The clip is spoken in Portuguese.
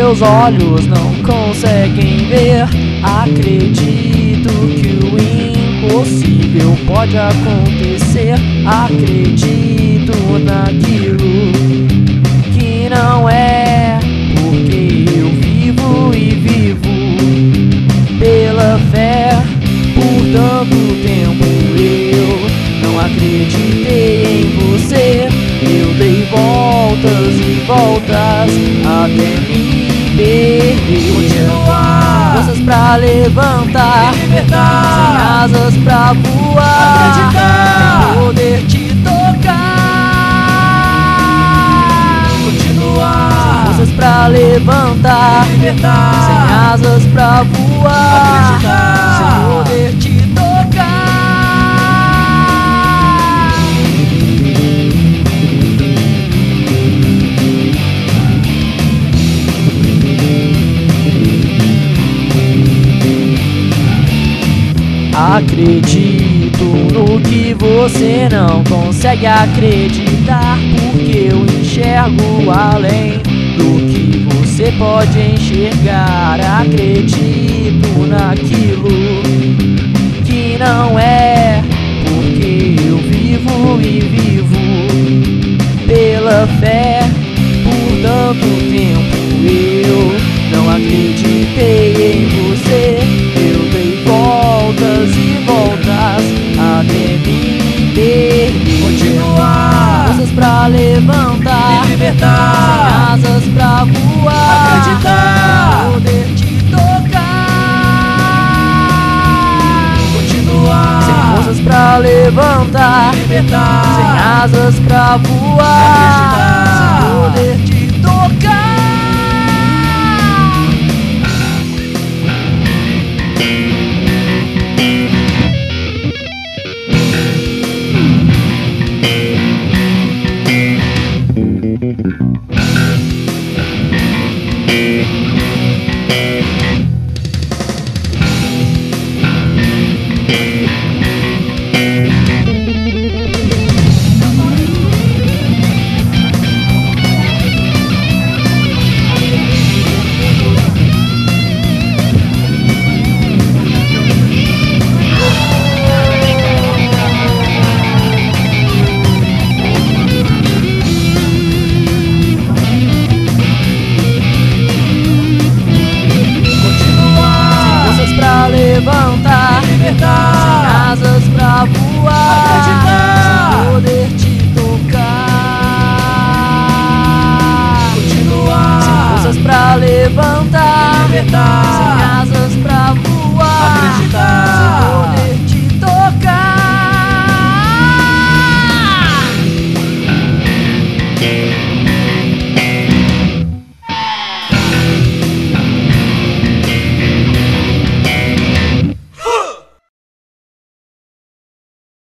seus olhos não conseguem ver. Acredito que o impossível pode acontecer. Acredito naquilo que não é, porque eu vivo e vivo pela fé. Por tanto tempo eu não acreditei em você. Eu dei voltas e voltas até me perder. Continuar, forças pra levantar, me libertar, sem asas pra voar, acreditar, sem poder te tocar. continuar, Forças pra levantar, me libertar, sem asas pra voar, acreditar, sem poder te tocar. Acredito no que você não consegue acreditar, porque eu enxergo além do que você pode enxergar. Acredito naquilo que não é, porque eu vivo e vivo pela fé. Por tanto tempo eu não acreditei em você. Eu dei voltas e voltas até me perder. continuar, Forças pra levantar, me libertar, sem asas pra voar, acreditar, poder te tocar. continuar, Forças pra levantar, me sem libertar, asas pra voar, acreditar, sem poder te tocar. Levantar, me libertar, sem asas pra voar, acreditar, sem poder te tocar. continuar, Forças pra levantar, me libertar, sem asas pra voar, acreditar, sem poder te tocar.